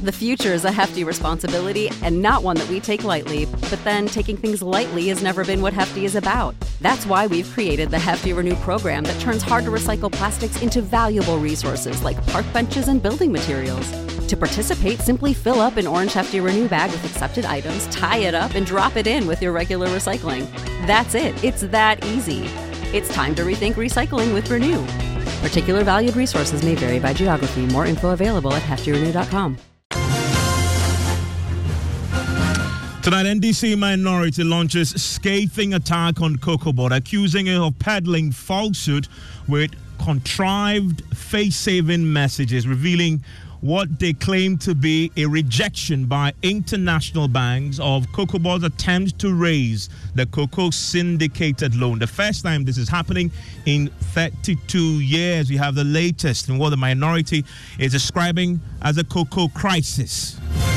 The future is a hefty responsibility and not one that we take lightly, but then taking things lightly has never been what Hefty is about. That's why we've created the Hefty Renew program that turns hard-to-recycle plastics into valuable resources like park benches and building materials. To participate, simply fill up an orange Hefty Renew bag with accepted items, tie it up, and drop it in with your regular recycling. That's it. It's that easy. It's time to rethink recycling with Renew. Particular valued resources may vary by geography. More info available at heftyrenew.com. Tonight, NDC minority launches scathing attack on COCOBOD, accusing it of peddling falsehood with contrived face-saving messages, revealing what they claim to be a rejection by international banks of COCOBOD's attempt to raise the cocoa syndicated loan. The first time this is happening in 32 years. We have the latest in what the minority is describing as a cocoa crisis.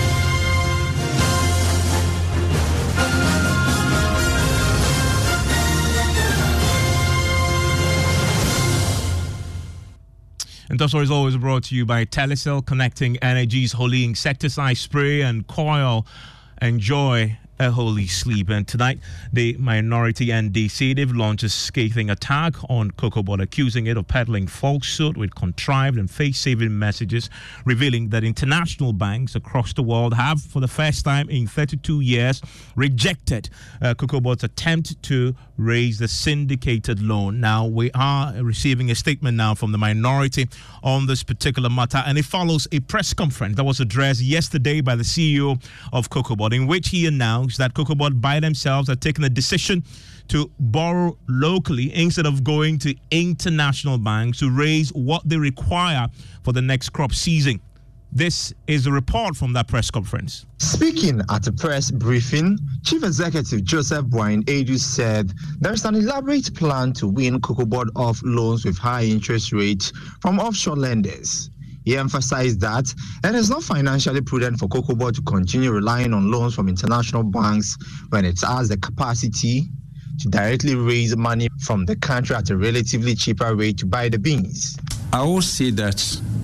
And that story is always brought to you by Telecel, connecting Energy's holy insecticide spray and coil. Enjoy a holy sleep. And tonight, the minority NDC, they've launched a scathing attack on COCOBOD, accusing it of peddling falsehood with contrived and face-saving messages, revealing that international banks across the world have, for the first time in 32 years, rejected COCOBOD's attempt to raise the syndicated loan. Now, we are receiving a statement now from the minority on this particular matter, and it follows a press conference that was addressed yesterday by the CEO of COCOBOD, in which he announced that COCOBOD by themselves are taking a decision to borrow locally instead of going to international banks to raise what they require for the next crop season. This is a report from that press conference. Speaking at a press briefing, Chief Executive Joseph Boyne Adu said there is an elaborate plan to win COCOBOD off loans with high interest rates from offshore lenders. He emphasized that it is not financially prudent for COCOBOD to continue relying on loans from international banks when it has the capacity to directly raise money from the country at a relatively cheaper rate to buy the beans. I will say that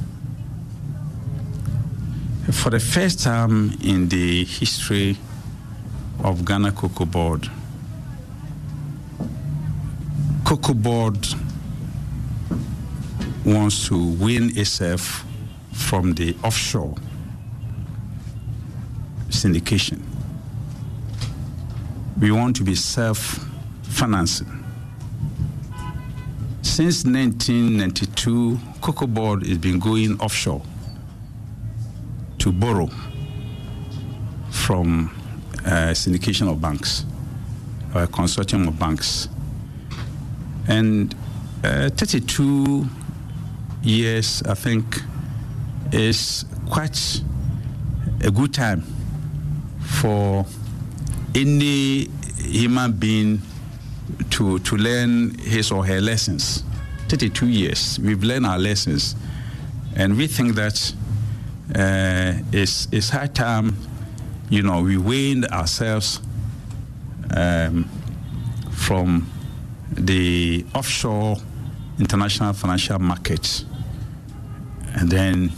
for the first time in the history of Ghana COCOBOD, COCOBOD wants to win itself from the offshore syndication. We want to be self-financing. Since 1992, COCOBOD has been going offshore to borrow from a syndication of banks, or a consortium of banks. And 32 years, I think, is quite a good time for any human being to learn his or her lessons. 32 years, we've learned our lessons, and we think that it's high time, we weaned ourselves from the offshore international financial markets, and then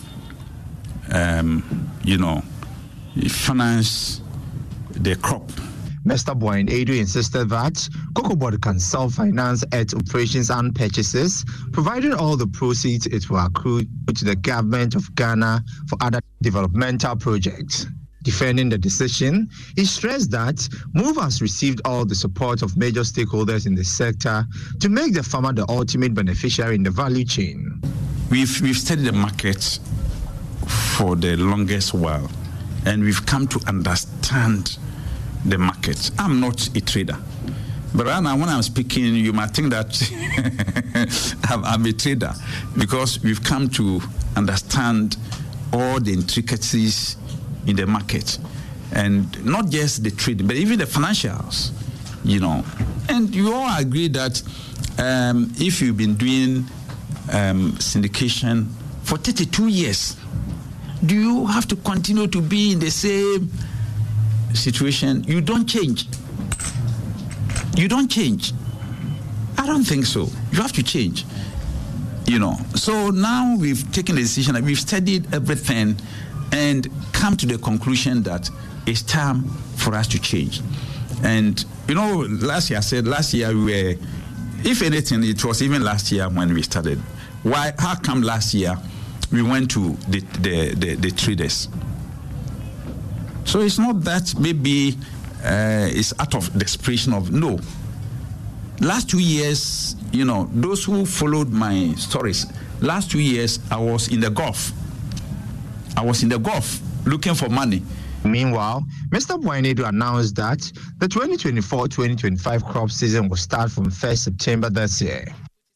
finance the crop. Mr. Boyne Adu insisted that COCOBOD can self-finance its operations and purchases, provided all the proceeds it will accrue to the government of Ghana for other developmental projects. Defending the decision, he stressed that MOVE has received all the support of major stakeholders in the sector to make the farmer the ultimate beneficiary in the value chain. We've studied the market for the longest while, and we've come to understand the market. I'm not a trader, but right now when I'm speaking, you might think that I'm a trader, because we've come to understand all the intricacies in the market, and not just the trading, but even the financials, And you all agree that if you've been doing syndication for 32 years, do you have to continue to be in the same situation? You don't change. You don't change. I don't think so. You have to change. So now we've taken the decision that we've studied everything, and come to the conclusion that it's time for us to change. And, last year we were, if anything, it was even last year when we started. How come last year we went to the traders? So it's not that maybe it's out of desperation no. Last 2 years, those who followed my stories, last 2 years I was in the Gulf. Looking for money. Meanwhile, Mr. Boahen announced that the 2024-2025 crop season will start from 1st September this year.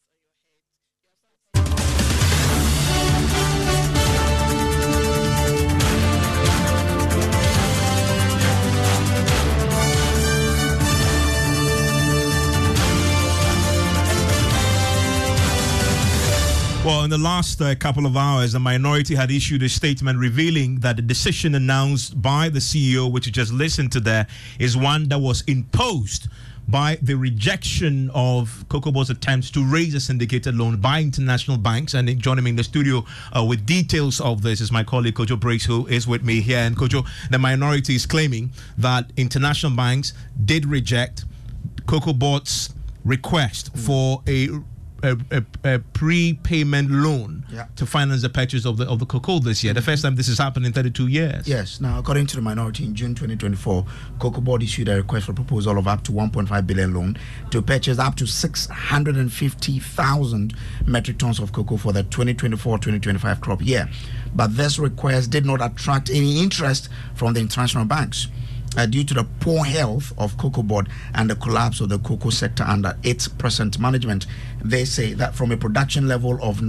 Well, in the last couple of hours, the minority had issued a statement revealing that the decision announced by the CEO, which you just listened to there, is one that was imposed by the rejection of Cocoa Board's attempts to raise a syndicated loan by international banks. And joining me in the studio with details of this is my colleague, Kojo Briggs, who is with me here. And Kojo, the minority is claiming that international banks did reject Cocoa Board's request for a prepayment loan to finance the purchase of the cocoa this year. The first time this has happened in 32 years. Yes. Now, according to the minority, in June 2024, Cocoa Board issued a request for proposal of up to 1.5 billion loan to purchase up to 650,000 metric tons of cocoa for the 2024-2025 crop year. But this request did not attract any interest from the international banks. Due to the poor health of Cocoa Board and the collapse of the cocoa sector under its present management. They say that from a production level of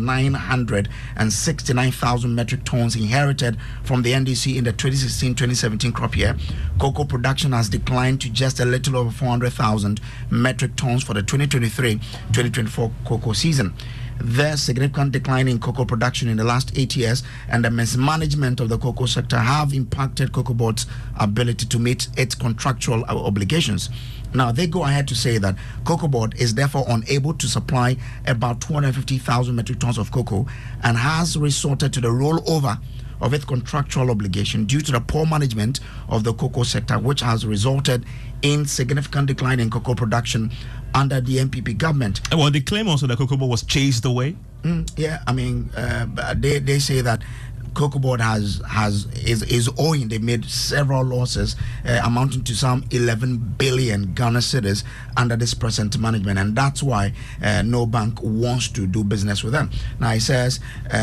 969,000 metric tons inherited from the NDC in the 2016-2017 crop year, cocoa production has declined to just a little over 400,000 metric tons for the 2023-2024 cocoa season. The significant decline in cocoa production in the last 8 years and the mismanagement of the cocoa sector have impacted Cocoa Board's ability to meet its contractual obligations. Now, they go ahead to say that Cocoa Board is therefore unable to supply about 250,000 metric tons of cocoa and has resorted to the rollover of its contractual obligation due to the poor management of the cocoa sector, which has resulted in significant decline in cocoa production under the NPP government. Well, they claim also that Cocoa Board was chased away. They say that Cocoa Board is owing. They made several losses amounting to some 11 billion Ghana cedis under this present management, and that's why no bank wants to do business with them. Now he says,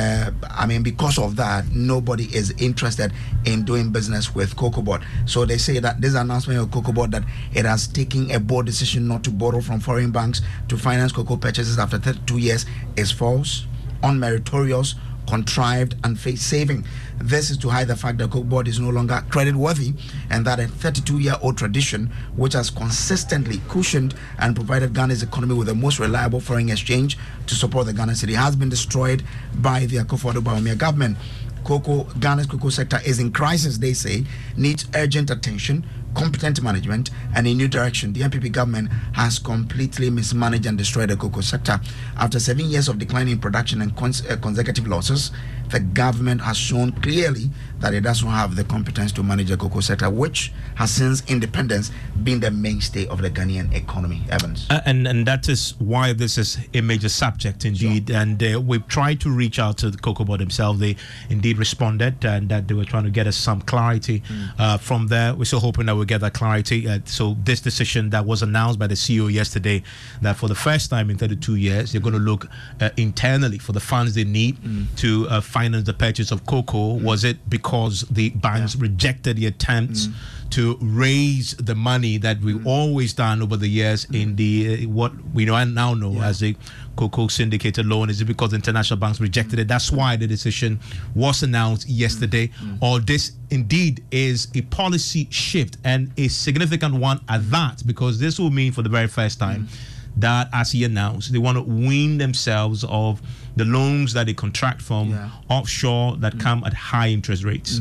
because of that, nobody is interested in doing business with Cocoa Board. So they say that this announcement of Cocoa Board that it has taken a board decision not to borrow from foreign banks to finance cocoa purchases after 32 years is false, unmeritorious, contrived and face-saving. This is to hide the fact that Cocoa Board is no longer credit-worthy and that a 32-year-old tradition, which has consistently cushioned and provided Ghana's economy with the most reliable foreign exchange to support the Ghana city, has been destroyed by the Akufo-Addo Bawumia government. Ghana's cocoa sector is in crisis, they say, needs urgent attention, competent management, and a new direction. The NPP government has completely mismanaged and destroyed the cocoa sector. After 7 years of declining production and consecutive losses, the government has shown clearly that it does not have the competence to manage the cocoa sector, which has since independence been the mainstay of the Ghanaian economy. Evans. And that is why this is a major subject indeed. Sure. And we've tried to reach out to the Cocoa Board themselves. They indeed responded and that they were trying to get us some clarity from there. We're still hoping that we'll get that clarity. So this decision that was announced by the CEO yesterday, that for the first time in 32 years, they're going to look internally for the funds they need to finance the purchase of cocoa. Was it because the banks rejected the attempts to raise the money that we've always done over the years in the what we now know as the cocoa syndicated loan? Is it because international banks rejected it? That's why the decision was announced yesterday. Or this indeed is a policy shift, and a significant one at that, because this will mean for the very first time that, as he announced, they want to wean themselves of the loans that they contract from offshore that come at high interest rates.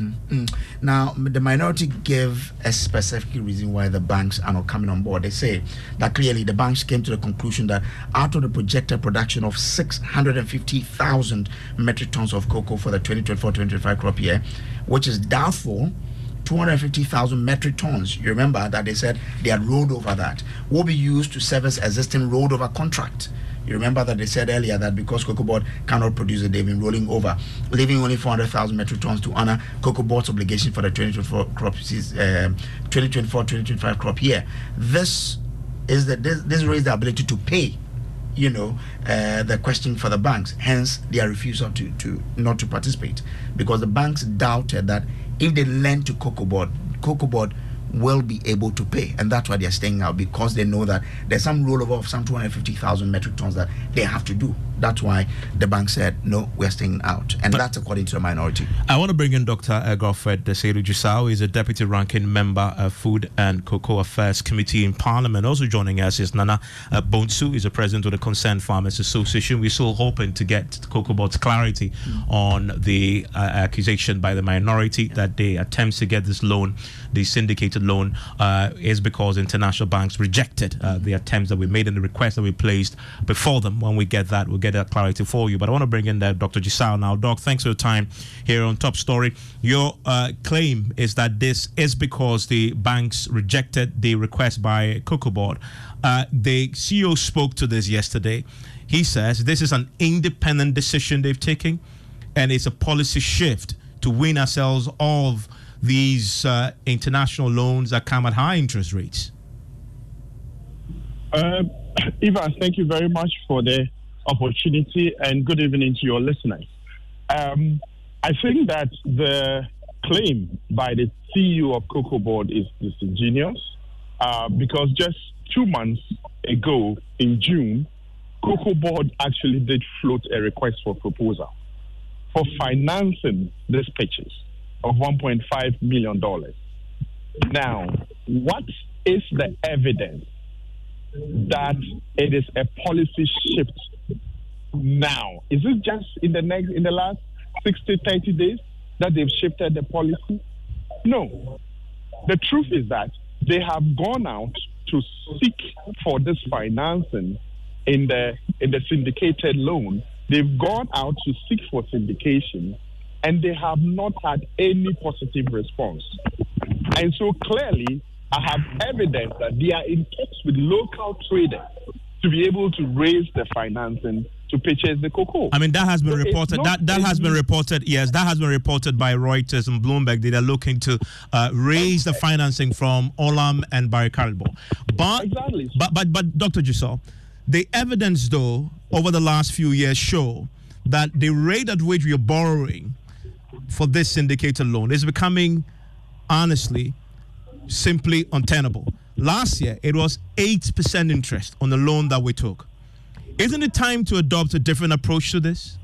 Now, the minority gave a specific reason why the banks are not coming on board. They say that clearly the banks came to the conclusion that out of the projected production of 650,000 metric tons of cocoa for the 2024-2025 crop year, which is doubtful, 250,000 metric tons. You remember that they said they had rolled over that, will be used to service existing rolled over contract. You remember that they said earlier that because Cocoa Board cannot produce it, they've been rolling over, leaving only 400,000 metric tons to honor Cocoa Board's obligation for the 2024-2025 crop year. This raised the ability to pay, the question for the banks, hence their refusal to not to participate, because the banks doubted that if they lend to Cocoa Board will be able to pay, and that's why they're staying out, because they know that there's some rollover of some 250,000 metric tons that they have to do. That's why the bank said, no, we're staying out, and that's according to the minority. I want to bring in Dr. Godfred Desiré Jusao. He's a deputy ranking member of Food and Cocoa Affairs Committee in Parliament. Also joining us is Nana Bonsu. He's the president of the Concerned Farmers Association. We're still hoping to get Cocoa Board's clarity on the accusation by the minority that the attempts to get this loan, the syndicated loan, is because international banks rejected the attempts that we made and the request that we placed before them. When we get that, we'll get that clarity for you. But I want to bring in Dr. Jusao now. Doc, thanks for your time here on Top Story. Your claim is that this is because the banks rejected the request by Cocoa Board. The CEO spoke to this yesterday. He says this is an independent decision they've taken, and it's a policy shift to wean ourselves of these international loans that come at high interest rates. Ivan, thank you very much for the opportunity, and good evening to your listeners. I think that the claim by the CEO of Cocoa Board is disingenuous, because just 2 months ago in June, Cocoa Board actually did float a request for proposal for financing these pitches of $1.5 million. Now, what is the evidence that it is a policy shift now? Is it just in the last 60, 30 days that they've shifted the policy? No. The truth is that they have gone out to seek for this financing in the syndicated loan. They've gone out to seek for syndication, and they have not had any positive response. And so clearly, I have evidence that they are in talks with local traders to be able to raise the financing to purchase the cocoa. I mean, that has been reported. That has been reported. Yes, that has been reported by Reuters and Bloomberg. They are looking to raise the financing from Olam and Barry Callebaut. But exactly. But Dr. Jusao, the evidence though over the last few years show that the rate at which we are borrowing for this syndicated loan is becoming, honestly, simply untenable. Last year, it was 8% interest on the loan that we took. Isn't it time to adopt a different approach to this?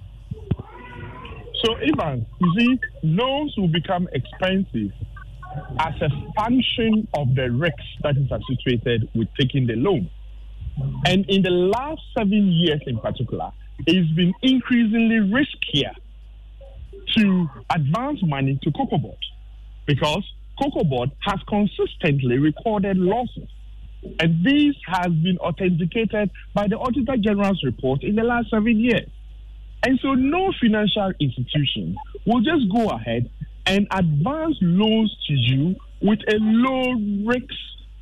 So, Ivan, you see, loans will become expensive as a function of the risk that is associated with taking the loan. And in the last 7 years in particular, it's been increasingly riskier to advance money to Cocoa Board, because Cocoa Board has consistently recorded losses. And this has been authenticated by the Auditor General's report in the last 7 years. And so no financial institution will just go ahead and advance loans to you with a low risk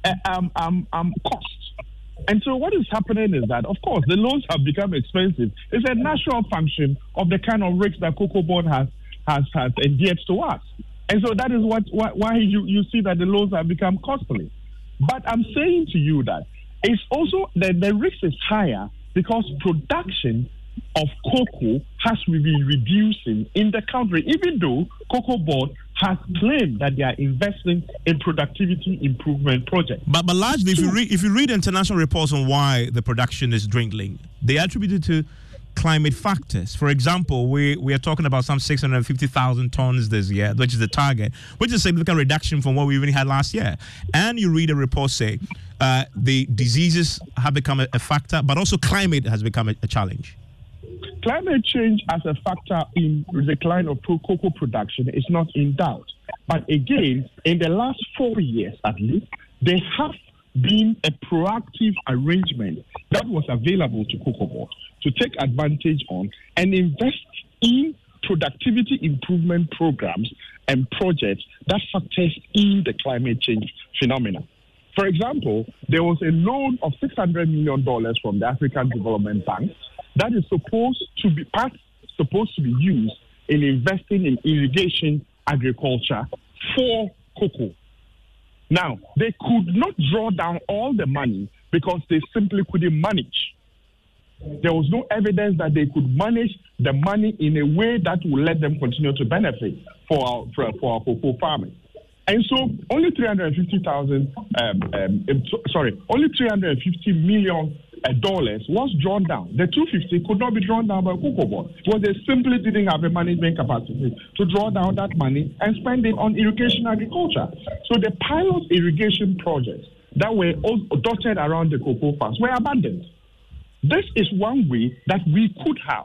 cost. And so what is happening is that, of course, the loans have become expensive. It's a natural function of the kind of risk that Cocoa Board has endeared to us. And so that is why you see that the loans have become costly. But I'm saying to you that it's also that the risk is higher because production of cocoa has to be reducing in the country, even though Cocoa Board has claimed that they are investing in productivity improvement projects. But largely, if you read international reports on why the production is dwindling, they attribute it to climate factors. For example, we are talking about some 650,000 tons this year, which is the target, which is a significant reduction from what we even had last year. And you read a report say the diseases have become a factor, but also climate has become a challenge. Climate change as a factor in the decline of cocoa production is not in doubt. But again, in the last 4 years at least, there have been a proactive arrangement that was available to Cocoa Board to take advantage on and invest in productivity improvement programs and projects that factors in the climate change phenomena. For example, there was a loan of $600 million from the African Development Bank that is supposed to be used in investing in irrigation agriculture for cocoa. Now, they could not draw down all the money because they simply couldn't manage. There was no evidence that they could manage the money in a way that will let them continue to benefit for our cocoa farming. And so only $350 million was drawn down. The 250 could not be drawn down by Cocoa Board because they simply didn't have a management capacity to draw down that money and spend it on irrigation agriculture. So the pilot irrigation projects that were dotted around the cocoa farms were abandoned. This is one way that we could have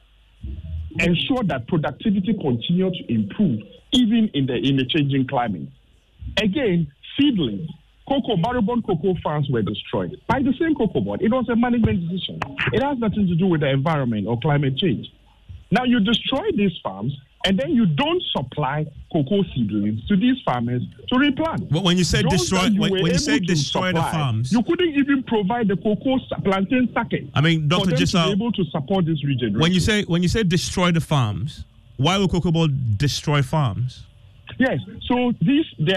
ensured that productivity continued to improve even in the changing climate. Again, seedlings. Maribon cocoa farms were destroyed by the same Cocoa Board. It was a management decision. It has nothing to do with the environment or climate change. Now you destroy these farms and then you don't supply cocoa seedlings to these farmers to replant. But when you say destroy, when you say destroy the farms, you couldn't even provide the cocoa plantain sake. I mean, Dr. Giselle, to be able to support this region. When you say destroy the farms, why will Cocoa Board destroy farms? Yes, so they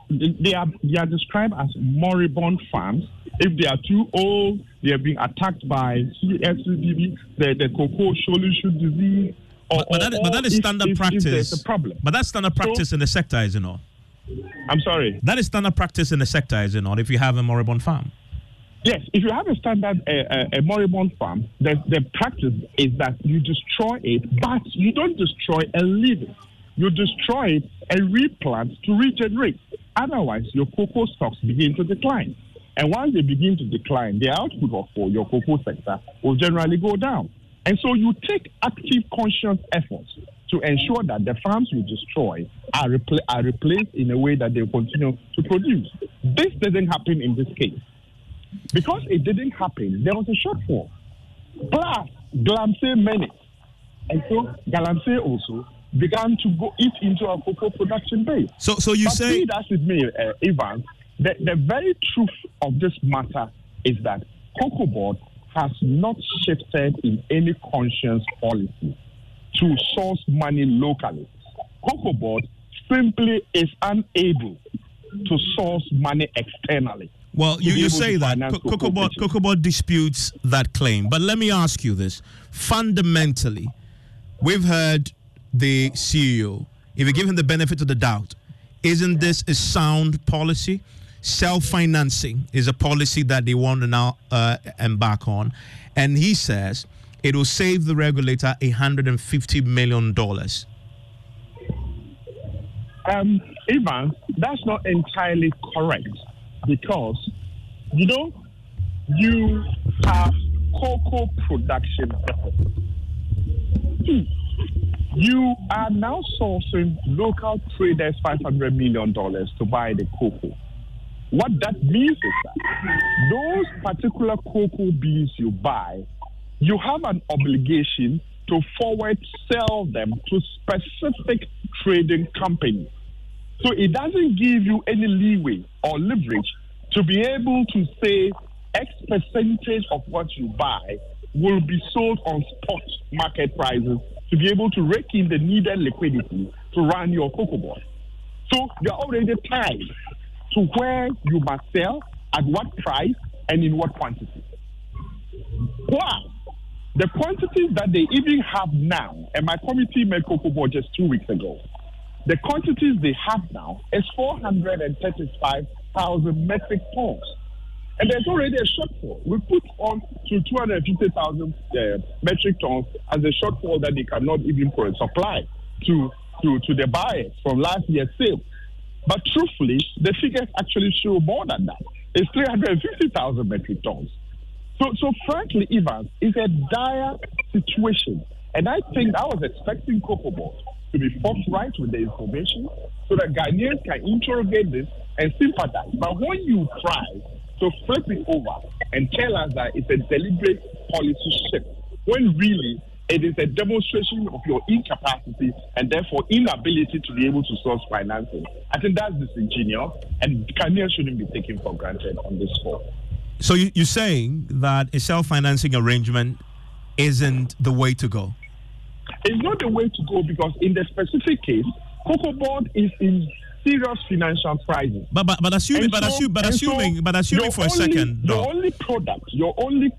are described as moribund farms. If they are too old, they are being attacked by CSCDB, the cocoa show disease. But that is standard practice. If there's a problem. But that's standard practice in the sector, is it not? I'm sorry? That is standard practice in the sector, is it not, if you have a moribund farm? Yes, if you have a standard a moribund farm, the practice is that you destroy it, but you don't destroy and leave it. You destroy it and replant to regenerate. Otherwise, your cocoa stocks begin to decline. And once they begin to decline, the output for your cocoa sector will generally go down. And so you take active, conscious efforts to ensure that the farms you destroy are replaced in a way that they continue to produce. This doesn't happen in this case. Because it didn't happen, there was a shortfall. Plus, Galamsey managed. And so Galamsey also began to go eat into our cocoa production base. So you say... That's with me, Ivan. The very truth of this matter is that Cocoa Board has not shifted in any conscious policy to source money locally. Cocoa Board simply is unable to source money externally. Well, you say that Cocoa Board disputes that claim. But let me ask you this. Fundamentally, we've heard the CEO, if you give him the benefit of the doubt, isn't this a sound policy? Self-financing is a policy that they want to now embark on. And he says it will save the regulator $150 million. Ivan, that's not entirely correct because, you have cocoa production efforts. You are now sourcing local traders $500 million to buy the cocoa. What that means is that those particular cocoa beans you buy, you have an obligation to forward sell them to specific trading companies. So it doesn't give you any leeway or leverage to be able to say X percentage of what you buy will be sold on spot market prices to be able to rake in the needed liquidity to run your Cocoa Board. So you're already tied to where you must sell, at what price, and in what quantity. Plus, the quantities that they even have now, and my committee made Cocoa Board just 2 weeks ago, the quantities they have now is 435,000 metric tons. And there's already a shortfall. We put on to 250,000 metric tons as a shortfall that they cannot even supply to the buyers from last year's sale. But truthfully, the figures actually show more than that. It's 350,000 metric tons. So frankly, Ivan, it's a dire situation. And I think I was expecting Cocoa Board to be forthright with the information so that Ghanaians can interrogate this and sympathize. But when you try to flip it over and tell us that it's a deliberate policy shift, when really It is a demonstration of your incapacity and therefore inability to be able to source financing. I think that's disingenuous, and Ghanaians shouldn't be taken for granted on this score. So you're saying that a self-financing arrangement isn't the way to go? It's not the way to go because in the specific case, Cocoa Board is in serious financial crisis. But assuming for a second, your only product, your only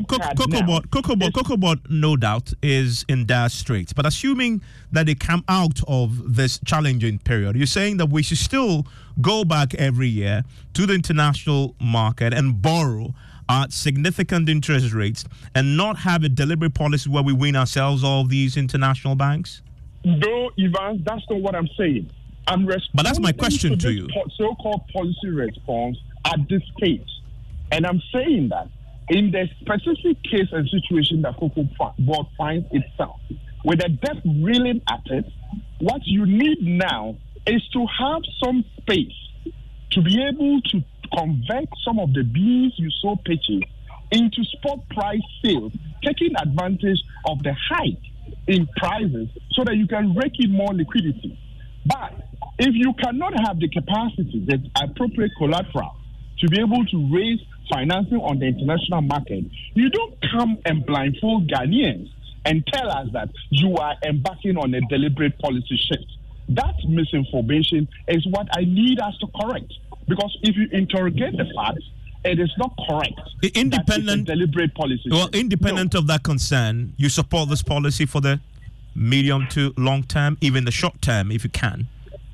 Cocoa Board, no doubt, is in dire straits. But assuming that they come out of this challenging period, you're saying that we should still go back every year to the international market and borrow at significant interest rates and not have a deliberate policy where we win ourselves all of these international banks? No, Ivan, that's not what I'm saying. But that's my question to you. So-called policy response at this stage. And I'm saying that in the specific case and situation that Cocoa Board finds itself, with the debt reeling at it, what you need now is to have some space to be able to convert some of the beans you so pitches into spot price sales, taking advantage of the hike in prices so that you can rake in more liquidity. But if you cannot have the capacity, the appropriate collateral to be able to raise financing on the international market, you don't come and blindfold Ghanaians and tell us that you are embarking on a deliberate policy shift. That misinformation is what I need us to correct. Because if you interrogate the facts, it is not correct. Independent deliberate policy. Well, independent of that concern, you support this policy for the medium to long term, even the short term, if you can.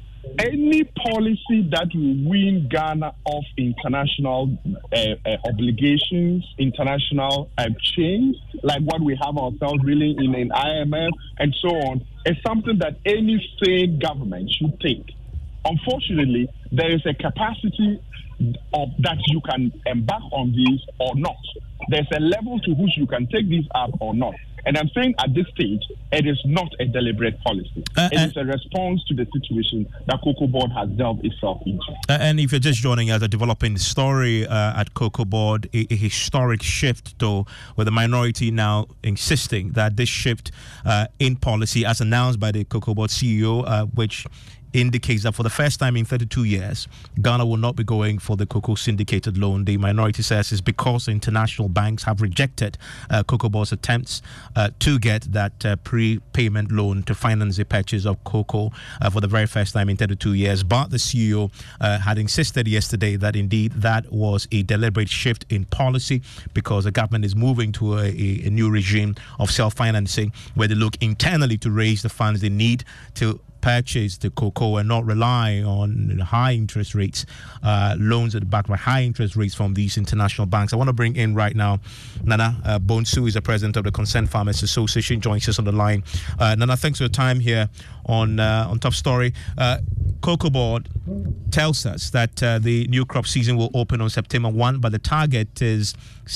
Any policy that will wean Ghana off international obligations, international chains, like what we have ourselves really in IMF and so on, is something that any sane government should take. Unfortunately, there is a capacity of that you can embark on these or not. There's a level to which you can take these up or not. And I'm saying at this stage, it is not a deliberate policy. It is a response to the situation that Cocoa Board has delved itself into. And if you're just joining us, a developing story at Cocoa Board, a historic shift, though, with the minority now insisting that this shift in policy, as announced by the Cocoa Board CEO, which indicates that for the first time in 32 years, Ghana will not be going for the cocoa syndicated loan. The minority says is because international banks have rejected Cocoa Board's attempts to get that prepayment loan to finance the purchase of cocoa for the very first time in 32 years. But the CEO had insisted yesterday that indeed that was a deliberate shift in policy because the government is moving to a new regime of self-financing where they look internally to raise the funds they need to purchase the cocoa and not rely on high interest rates, loans that are backed by high interest rates from these international banks. I want to bring in right now Nana Bonsu, is the president of the Concerned Farmers Association, joins us on the line. Nana, thanks for your time here on Top Story. Cocoa Board tells us that the new crop season will open on September 1, but the target is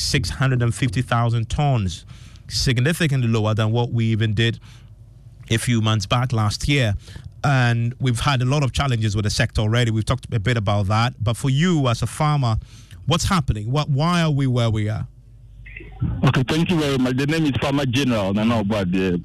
650,000 tons, significantly lower than what we even did a few months back last year. And we've had a lot of challenges with the sector already. We've talked a bit about that. But for you as a farmer, what's happening? Why are we where we are? Okay, thank you very much. The name is Farmer General Nana Obade.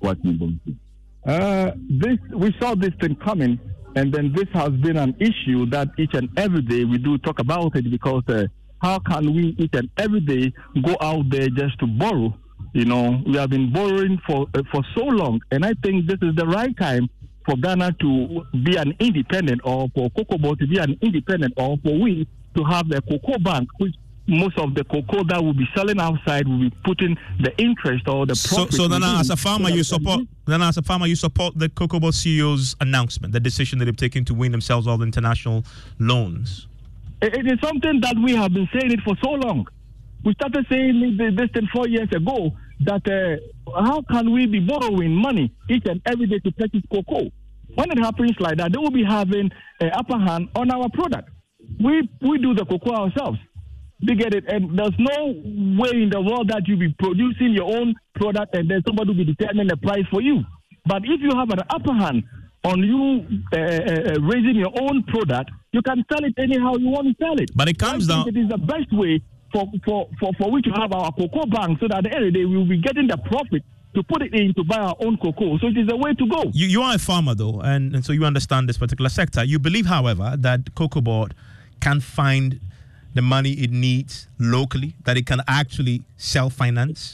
We saw this thing coming, and then this has been an issue that each and every day we do talk about it, because how can we each and every day go out there just to borrow? You know, we have been borrowing for so long, and I think this is the right time for Ghana to be an independent, or for Cocoa Board to be an independent, or for we to have a cocoa bank, which most of the cocoa that will be selling outside will be putting the interest or the profit. So then, as a farmer, you support. Then, as a farmer, you support the Cocoa Board CEO's announcement, the decision that they've taken to win themselves all the international loans. It is something that we have been saying it for so long. We started saying this thing 4 years ago, that how can we be borrowing money each and every day to purchase cocoa? When it happens like that, they will be having an upper hand on our product. We do the cocoa ourselves. They get it, and there's no way in the world that you'll be producing your own product and then somebody will be determining the price for you. But if you have an upper hand on you raising your own product, you can sell it anyhow you want to sell it. But it comes down. It is the best way for we to have our cocoa bank, so that at the end of the day we will be getting the profit to put it in to buy our own cocoa. So it is a way to go. You are a farmer, though, and so you understand this particular sector. You believe, however, that Cocoa Board can find the money it needs locally, that it can actually self-finance?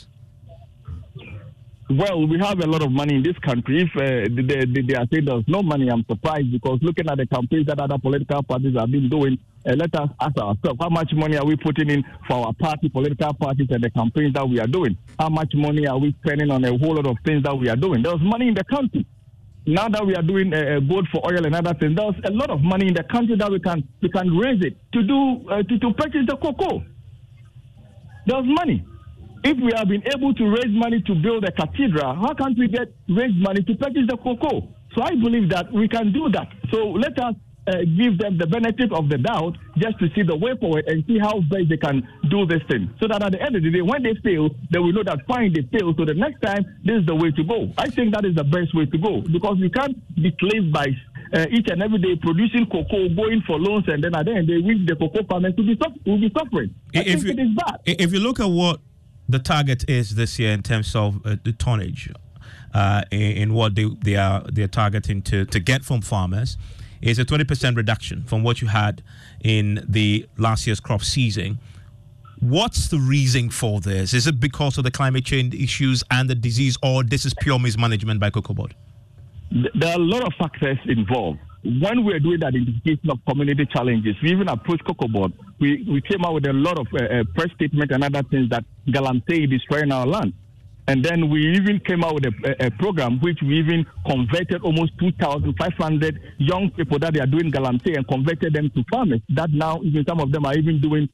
Well, we have a lot of money in this country. If they are saying there's no money, I'm surprised, because looking at the campaigns that other political parties have been doing, let us ask ourselves, how much money are we putting in for our party, political parties, and the campaigns that we are doing? How much money are we spending on a whole lot of things that we are doing? There's money in the country. Now that we are doing gold for oil and other things, there's a lot of money in the country that we can raise it to purchase the cocoa. There's money. If we have been able to raise money to build a cathedral, how can't we raise money to purchase the cocoa? So I believe that we can do that. So let us give them the benefit of the doubt just to see the way forward and see how best they can do this thing. So that at the end of the day, when they fail, they will know that fine, they fail. So the next time, this is the way to go. I think that is the best way to go, because we can't be slaved by each and every day producing cocoa, going for loans, and then at the end, they wish the cocoa farmers will be suffering. I think it is bad. If you look at what the target is this year in terms of the tonnage, in what they're targeting to get from farmers, is a 20% reduction from what you had in the last year's crop season. What's the reason for this? Is it because of the climate change issues and the disease, or this is pure mismanagement by Cocoa Board? There are a lot of factors involved. When we are doing the identification of community challenges, we even approached Cocoa Board. We came out with a lot of press statements and other things that Galamsey is destroying our land. And then we even came out with a program which we even converted almost 2,500 young people that they are doing Galamsey and converted them to farmers. That now even some of them are even doing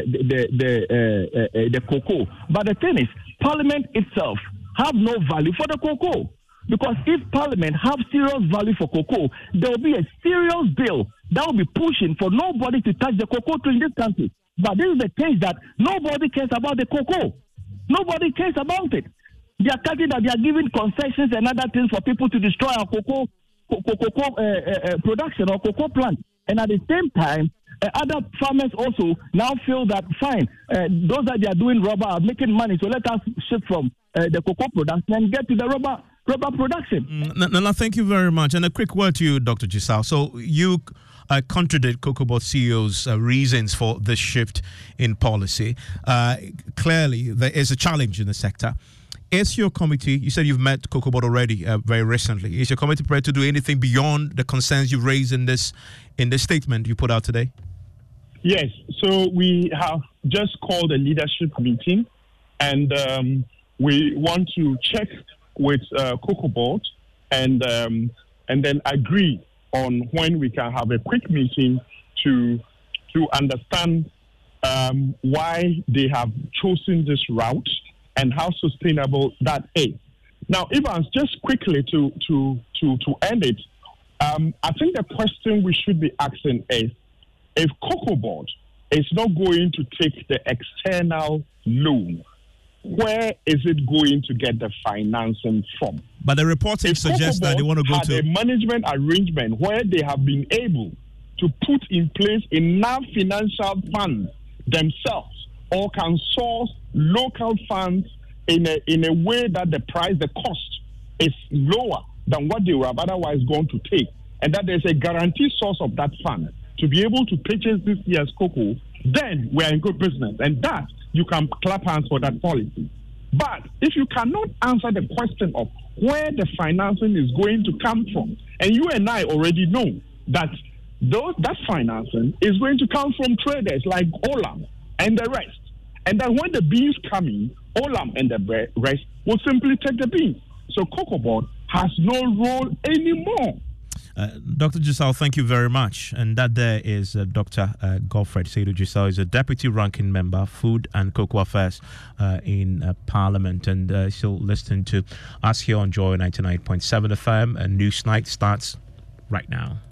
the cocoa. But the thing is, Parliament itself have no value for the cocoa. Because if Parliament have serious value for cocoa, there will be a serious bill that will be pushing for nobody to touch the cocoa tree in this country. But this is the case that nobody cares about the cocoa. Nobody cares about it. They are cutting that they are giving concessions and other things for people to destroy our cocoa production or cocoa plant. And at the same time, other farmers also now feel that, fine, those that they are doing rubber are making money, so let us shift from the cocoa production and get to the rubber production. Nana, thank you very much. And a quick word to you, Dr. Giselle. So you contradict Cocoa Board CEO's reasons for this shift in policy. Clearly, there is a challenge in the sector. Is your committee, you said you've met Cocoa Board already very recently, is your committee prepared to do anything beyond the concerns you've raised in this statement you put out today? Yes, so we have just called a leadership meeting, and we want to check with Cocoa Board and then agree on when we can have a quick meeting to understand why they have chosen this route and how sustainable that is. Now, Evans, just quickly to end it, I think the question we should be asking is, if Cocoa Board is not going to take the external loan, where is it going to get the financing from? But the reporting suggests that they want to go to a management arrangement where they have been able to put in place enough financial funds themselves, or can source local funds in a way that the cost is lower than what they were otherwise going to take, and that there's a guaranteed source of that fund to be able to purchase this year's cocoa, then we're in good business. And that, you can clap hands for that policy. But if you cannot answer the question of where the financing is going to come from, and you and I already know that that financing is going to come from traders like Olam and the rest. And then when the beans come in, Olam and the rest will simply take the beans. So Cocoa Board has no role anymore. Dr. Giselle, thank you very much. And that there is Dr. Godfred Saidu Giselle, is a deputy ranking member, Food and Cocoa Affairs in Parliament. And she'll listen to us here on Joy 99.7 FM. And News Night starts right now.